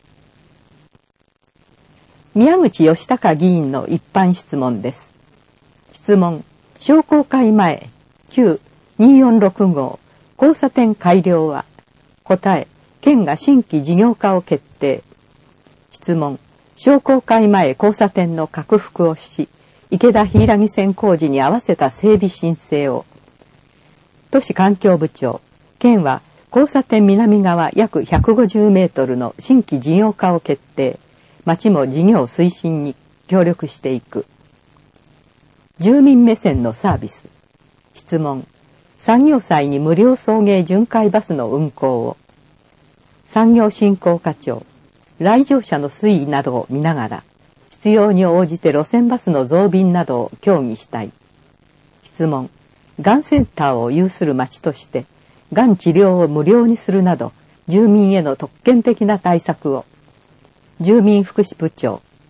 宮口義孝議員の一般質問です。質問。商工会前きゅうにーよんろくごう交差点改良は、答え、県が新規事業化を決定。質問。商工会前交差点の拡幅をし、池田柊線工事に合わせた整備申請を。都市環境部長。県は交差点南側約ひゃくごじゅうメートルの新規事業化を決定。町も事業推進に協力していく。住民目線のサービス。質問。産業祭に無料送迎巡回バスの運行を。産業振興課長。来場者の推移などを見ながら、必要に応じて路線バスの増便などを協議したい。質問。がんセンターを有する町として、がん治療を無料にするなど、住民への特権的な対策を。住民福祉部長。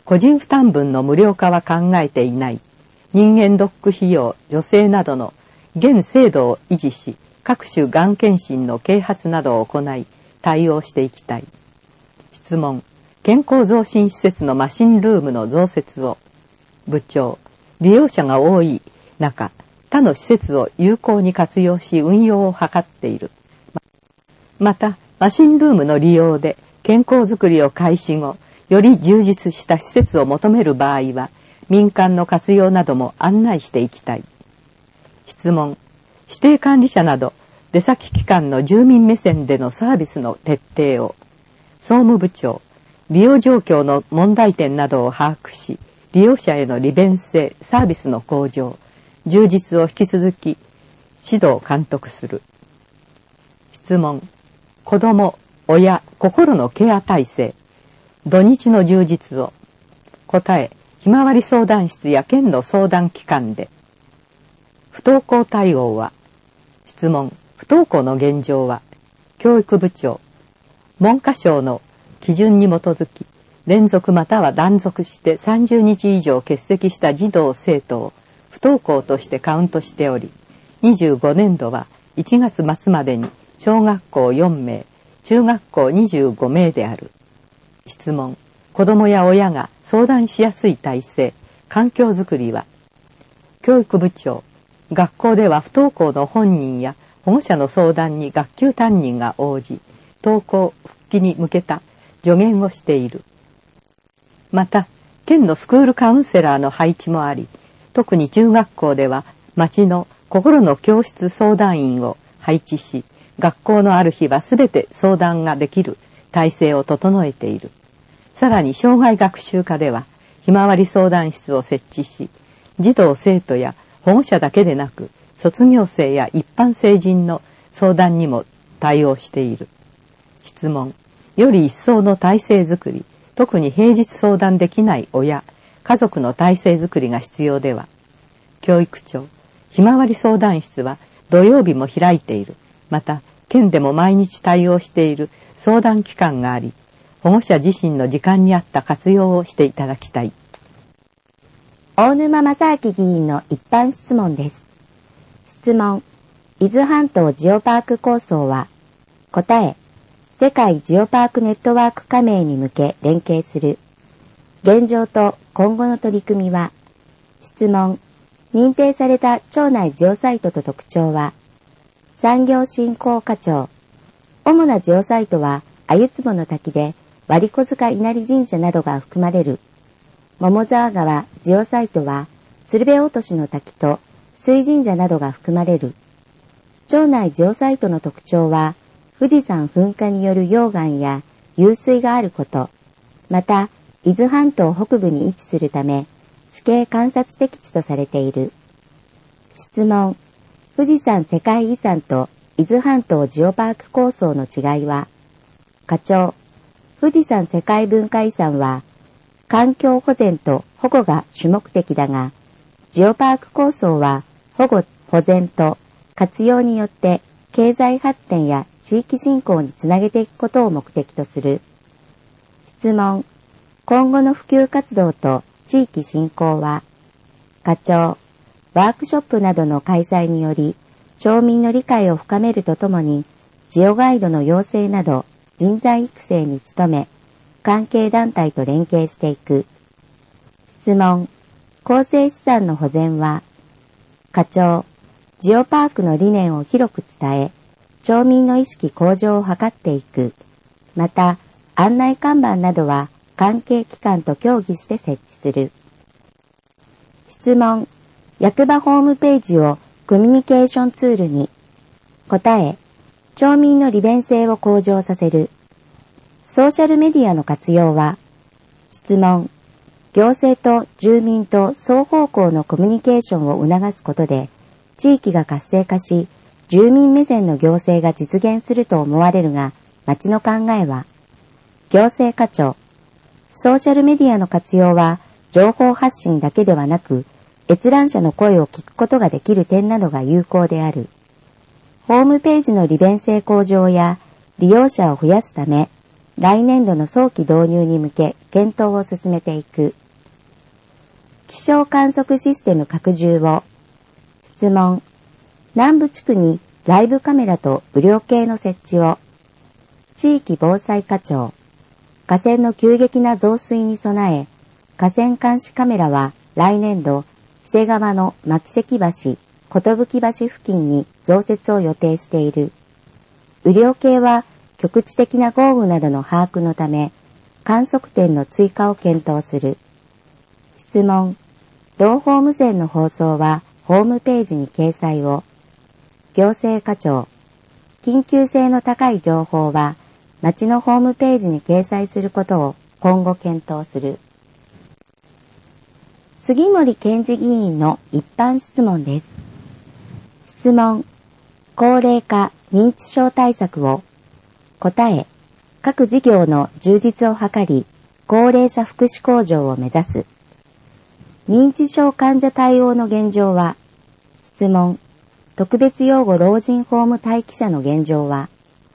個人負担分の無料化は考えていない。人間ドック費用助成などの現制度を維持し、各種がん検診の啓発などを行い、対応していきたい。質問。健康増進施設のマシンルームの増設を。部長。利用者が多い中、他の施設を有効に活用し運用を図っている。また、マシンルームの利用で健康づくりを開始後、より充実した施設を求める場合は、民間の活用なども案内していきたい。質問。指定管理者など、出先機関の住民目線でのサービスの徹底を。総務部長。利用状況の問題点などを把握し、利用者への利便性、サービスの向上、充実を引き続き指導監督する。質問。子ども、親、心のケア体制、土日の充実を。答え。ひまわり相談室や県の相談機関で。不登校対応は。質問。不登校の現状は。教育部長。文科省の基準に基づき、連続または断続してさんじゅうにち以上欠席した児童生徒を不登校としてカウントしており、にじゅうごねんどはいちがつまつまでに小学校よんめい、中学校にじゅうごめいである。質問。子どもや親が相談しやすい体制、環境づくりは。教育部長。学校では不登校の本人や保護者の相談に学級担任が応じ、登校復帰に向けた助言をしている。また、県のスクールカウンセラーの配置もあり、特に中学校では町の心の教室相談員を配置し、学校のある日はすべて相談ができる体制を整えている。さらに障害学習課ではひまわり相談室を設置し、児童生徒や保護者だけでなく卒業生や一般成人の相談にも対応している。質問。より一層の体制づくり、特に平日相談できない親、家族の体制づくりが必要では。教育庁。ひまわり相談室は土曜日も開いている。また、県でも毎日対応している相談機関があり、保護者自身の時間に合った活用をしていただきたい。 大沼正明議員の一般質問です。質問。伊豆半島ジオパーク構想は。答え。世界ジオパークネットワーク加盟に向け連携する。現状と今後の取り組みは。質問。認定された町内ジオサイトと特徴は。産業振興課長。主なジオサイトは、鮎壺の滝で、割小塚稲荷神社などが含まれる。桃沢川ジオサイトは、鶴瓶落としの滝と水神社などが含まれる。町内ジオサイトの特徴は、富士山噴火による溶岩や湧水があること。また、伊豆半島北部に位置するため、地形観察適地とされている。質問。富士山世界遺産と伊豆半島ジオパーク構想の違いは。課長。富士山世界文化遺産は、環境保全と保護が主目的だが、ジオパーク構想は保護、保全と活用によって経済発展や地域振興につなげていくことを目的とする。質問。今後の普及活動と地域振興は。課長。ワークショップなどの開催により、町民の理解を深めるとともに、ジオガイドの養成など人材育成に努め、関係団体と連携していく。質問。構成資産の保全は。課長。ジオパークの理念を広く伝え、町民の意識向上を図っていく。また、案内看板などは関係機関と協議して設置する。質問。役場ホームページをコミュニケーションツールに。答え。町民の利便性を向上させる。ソーシャルメディアの活用は。質問。行政と住民と双方向のコミュニケーションを促すことで、地域が活性化し、住民目線の行政が実現すると思われるが、町の考えは。行政課長。ソーシャルメディアの活用は、情報発信だけではなく、閲覧者の声を聞くことができる点などが有効である。ホームページの利便性向上や利用者を増やすため、来年度の早期導入に向け検討を進めていく。気象観測システム拡充を。質問。南部地区にライブカメラと雨量計の設置を。地域防災課長。河川の急激な増水に備え、河川監視カメラは来年度、伊勢川の牧関橋、寿橋付近に増設を予定している。雨量計は局地的な豪雨などの把握のため、観測点の追加を検討する。質問。同法無線の放送はホームページに掲載を。行政課長。緊急性の高い情報は町のホームページに掲載することを今後検討する。杉森健二議員の一般質問です。質問。高齢化認知症対策を。答え。各事業の充実を図り、高齢者福祉向上を目指す。認知症患者対応の現状は。質問。特別養護老人ホーム待機者の現状は。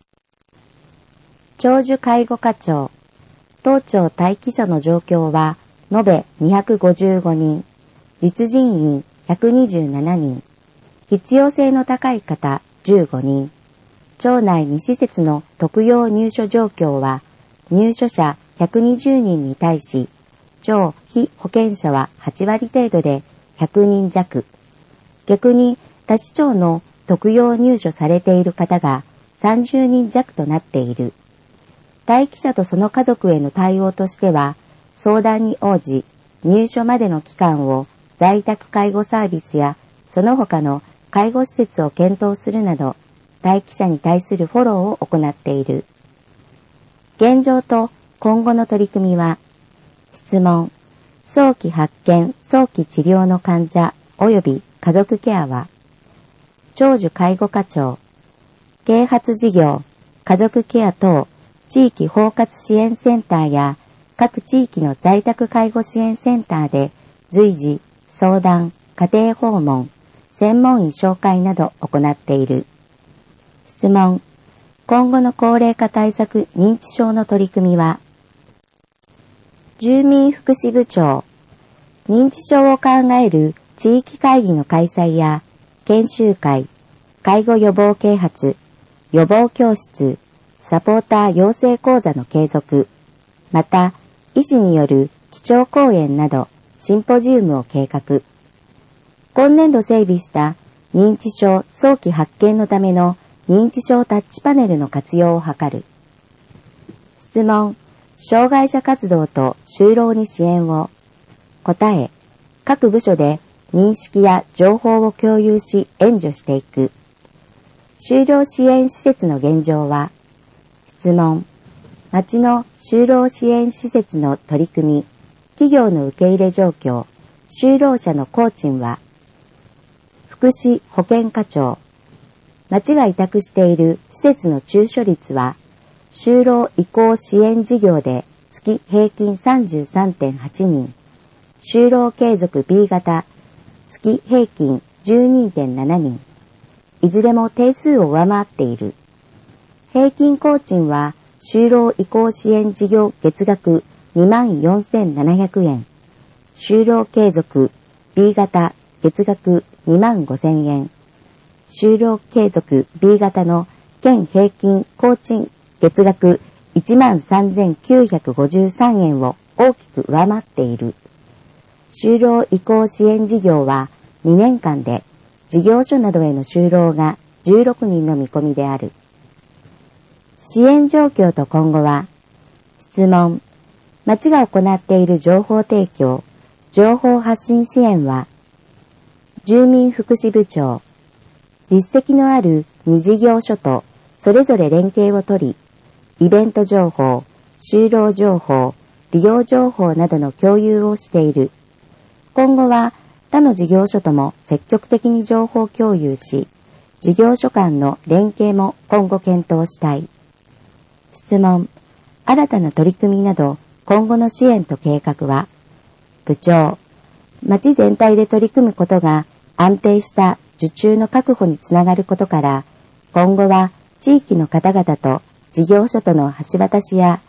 長寿介護課長。当庁待機者の状況は、延べにひゃくごじゅうごにん、実人員ひゃくにじゅうななにん、必要性の高い方じゅうごにん、町内に施設の特養入所状況は、入所者ひゃくにじゅうにんに対し、町非保険者ははちわり程度でひゃくにん弱。逆に他市町の特養入所されている方がさんじゅうにん弱となっている。待機者とその家族への対応としては、相談に応じ、入所までの期間を在宅介護サービスやその他の介護施設を検討するなど、待機者に対するフォローを行っている。現状と今後の取り組みは、質問。早期発見、早期治療の患者及び家族ケアは、長寿介護課長、啓発事業、家族ケア等、地域包括支援センターや各地域の在宅介護支援センターで随時、相談、家庭訪問、専門医紹介など行っている。質問。今後の高齢化対策認知症の取り組みは、住民福祉部長、認知症を考える地域会議の開催や、研修会、介護予防啓発、予防教室、サポーター養成講座の継続、また、医師による基調講演など、シンポジウムを計画。今年度整備した認知症早期発見のための認知症タッチパネルの活用を図る。質問。障害者活動と就労に支援を。答え。各部署で認識や情報を共有し援助していく。就労支援施設の現状は。質問。町の就労支援施設の取り組み、企業の受け入れ状況、就労者の工賃は。福祉保健課長。町が委託している施設の中所率は、就労移行支援事業で月平均 さんじゅうさんてんはちにん、就労継続 ビー 型、月平均 じゅうにてんななにん、いずれも定数を上回っている。平均工賃は、就労移行支援事業月額 にまんよんせんななひゃくえん、就労継続 ビー 型月額にまんごせんえん、就労継続 ビー 型の県平均工賃月額いちまんさんぜんきゅうひゃくごじゅうさんえんを大きく上回っている。就労移行支援事業はにねんかんで事業所などへの就労がじゅうろくにんの見込みである。支援状況と今後は、質問。町が行っている情報提供、情報発信支援は、住民福祉部長、実績のあるに事業所とそれぞれ連携を取り、イベント情報、就労情報、利用情報などの共有をしている。今後は他の事業所とも積極的に情報共有し、事業所間の連携も今後検討したい。質問。新たな取り組みなど今後の支援と計画は、部長、町全体で取り組むことが安定した受注の確保につながることから、今後は地域の方々と事業所との橋渡しや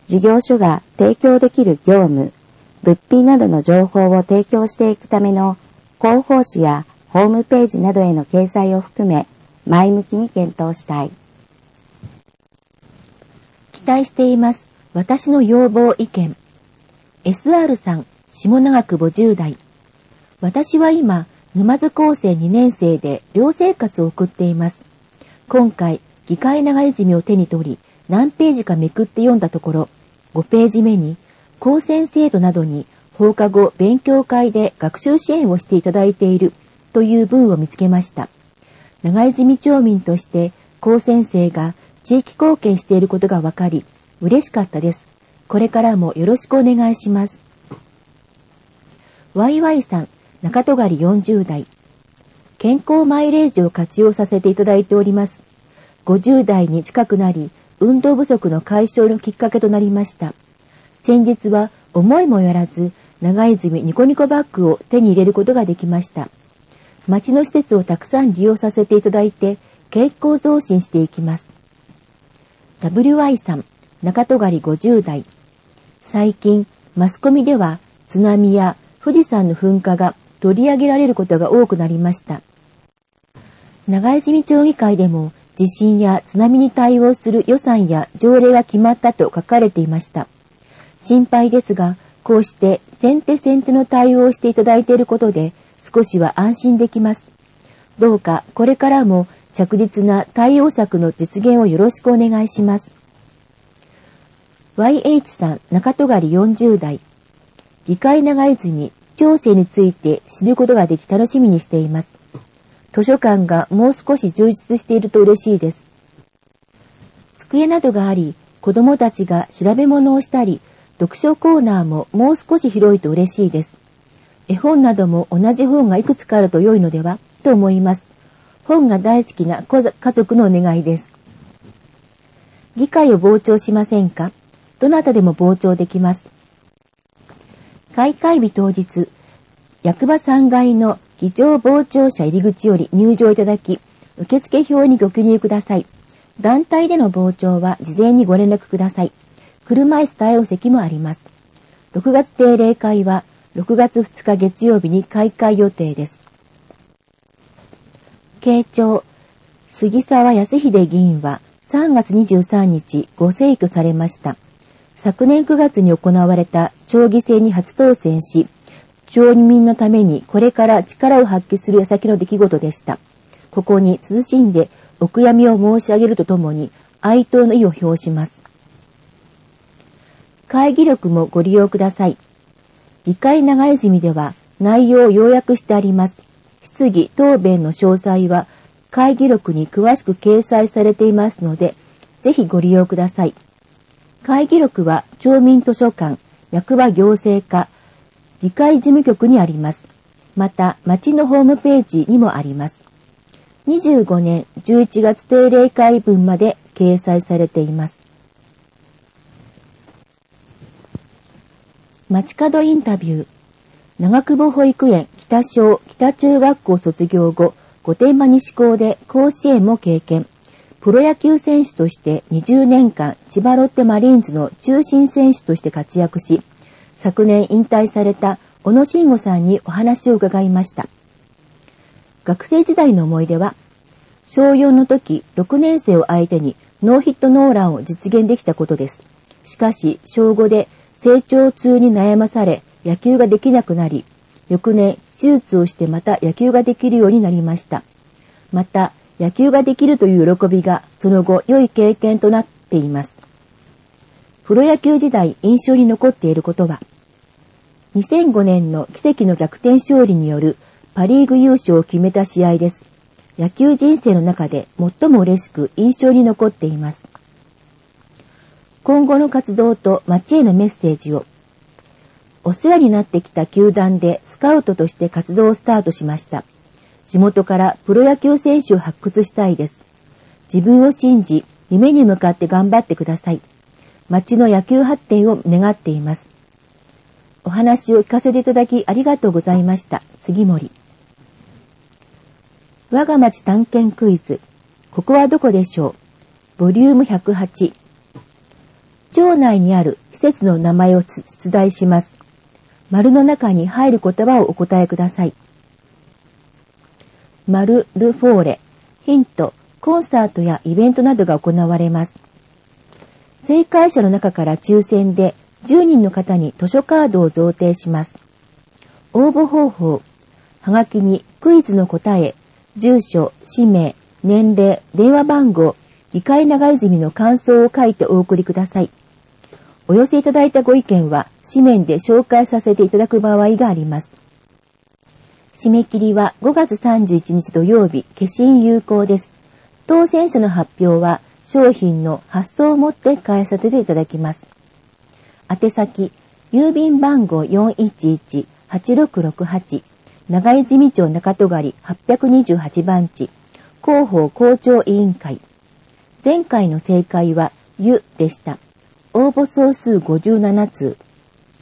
事業所が提供できる業務、物品などの情報を提供していくための広報誌やホームページなどへの掲載を含め、前向きに検討したい。 期待しています。私の要望意見。エスアール さん、下長久保じゅう代。私は今、沼津高専にねん生で寮生活を送っています。今回、議会長泉を手に取り、何ページかめくって読んだところ、ごページ目に、高専生徒などに放課後勉強会で学習支援をしていただいているという文を見つけました。長泉町民として高専生が地域貢献していることが分かり、嬉しかったです。これからもよろしくお願いします。ワイワイ さん、中戸狩よんじゅう代。健康マイレージを活用させていただいております。ごじゅう代に近くなり、運動不足の解消のきっかけとなりました。先日は思いもよらず、長泉ニコニコバッグを手に入れることができました。町の施設をたくさん利用させていただいて、健康増進していきます。ダブリューアイ さん、中戸狩ごじゅう代。最近、マスコミでは津波や富士山の噴火が取り上げられることが多くなりました。長泉町議会でも地震や津波に対応する予算や条例が決まったと書かれていました。心配ですが、こうして先手先手の対応をしていただいていることで少しは安心できます。どうかこれからも着実な対応策の実現をよろしくお願いします。ワイエイチ さん、中戸狩よんじゅう代。議会長泉、町政について知ることができ楽しみにしています。図書館がもう少し充実していると嬉しいです。机などがあり、子どもたちが調べ物をしたり、読書コーナーももう少し広いと嬉しいです。絵本なども同じ本がいくつかあると良いのではと思います。本が大好きな家族のお願いです。議会を傍聴しませんか？どなたでも傍聴できます。開会日当日、役場さん階の議場傍聴者入り口より入場いただき、受付表にご記入ください。団体での傍聴は事前にご連絡ください。車椅子対応席もあります。ろくがつ定例会はろくがつふつか月曜日に開会予定です。慶長、杉沢康秀議員はさんがつにじゅうさんにちご逝去されました。昨年くがつに行われた町議選に初当選し、町民のためにこれから力を発揮する矢先の出来事でした。ここに謹んでお悔やみを申し上げるとともに哀悼の意を表します。会議録もご利用ください。議会長泉では内容を要約してあります。質疑答弁の詳細は会議録に詳しく掲載されていますので、ぜひご利用ください。会議録は町民図書館、役場行政課、議会事務局にあります。また、町のホームページにもあります。にじゅうごねんじゅういちがつ定例会分まで掲載されています。街角インタビュー。長久保保育園北小北中学校卒業後、御殿場西高で甲子園も経験。プロ野球選手としてにじゅうねんかん千葉ロッテマリーンズの中心選手として活躍し、昨年引退された小野慎吾さんにお話を伺いました。学生時代の思い出は、しょうよんの時ろくねん生を相手にノーヒットノーランを実現できたことです。しかししょうごで成長痛に悩まされ野球ができなくなり、翌年手術をしてまた野球ができるようになりました。また野球ができるという喜びがその後良い経験となっています。プロ野球時代印象に残っていることは、にせんごねんの奇跡の逆転勝利によるパリーグ優勝を決めた試合です。野球人生の中で最も嬉しく印象に残っています。今後の活動と町へのメッセージを。お世話になってきた球団でスカウトとして活動をスタートしました。地元からプロ野球選手を発掘したいです。自分を信じ、夢に向かって頑張ってください。町の野球発展を願っています。お話を聞かせていただきありがとうございました。杉森。我が町探検クイズ。ここはどこでしょう？ボリュームひゃくはち。 町内にある施設の名前を出題します。丸の中に入る言葉をお答えください。丸ルフォーレ。ヒント、コンサートやイベントなどが行われます。正解者の中から抽選でじゅうにんの方に図書カードを贈呈します。応募方法。はがきにクイズの答え、住所、氏名、年齢、電話番号、議会長泉の感想を書いてお送りください。お寄せいただいたご意見は紙面で紹介させていただく場合があります。締め切りはごがつさんじゅういちにち土曜日、消印有効です。当選者の発表は商品の発送をもって返させていただきます。宛先、郵便番号 よんいちいちはちろくろくはち、長泉町中戸狩はっぴゃくにじゅうはちばん地、広報校長委員会。前回の正解はゆでした。応募総数ごじゅうななつう。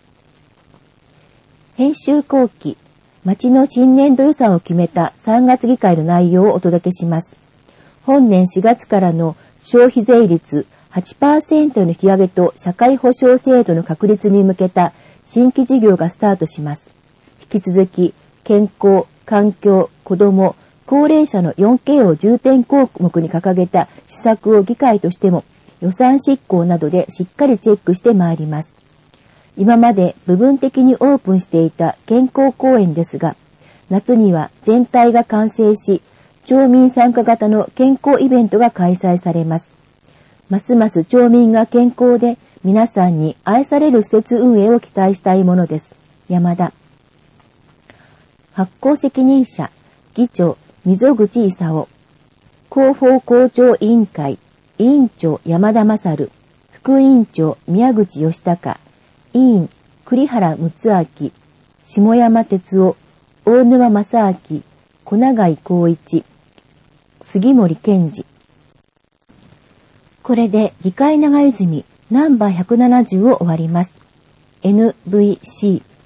編集後期、町の新年度予算を決めたさんがつ議会の内容をお届けします。本年しがつからの消費税率 はちパーセント の引き上げと社会保障制度の確立に向けた新規事業がスタートします。引き続き、健康、環境、子ども、高齢者の よんケー を重点項目に掲げた施策を議会としても予算執行などでしっかりチェックしてまいります。今まで部分的にオープンしていた健康公園ですが、夏には全体が完成し、町民参加型の健康イベントが開催されます。ますます町民が健康で皆さんに愛される施設運営を期待したいものです。山田。発行責任者、議長、溝口勲。広報校長委員会、委員長山田勝。副委員長宮口義孝。委員栗原睦明。下山哲夫。大沼正明。小永井光一。杉森健二。これで議会長泉ナンバーひゃくななじゅうを終わります。エヌブイシー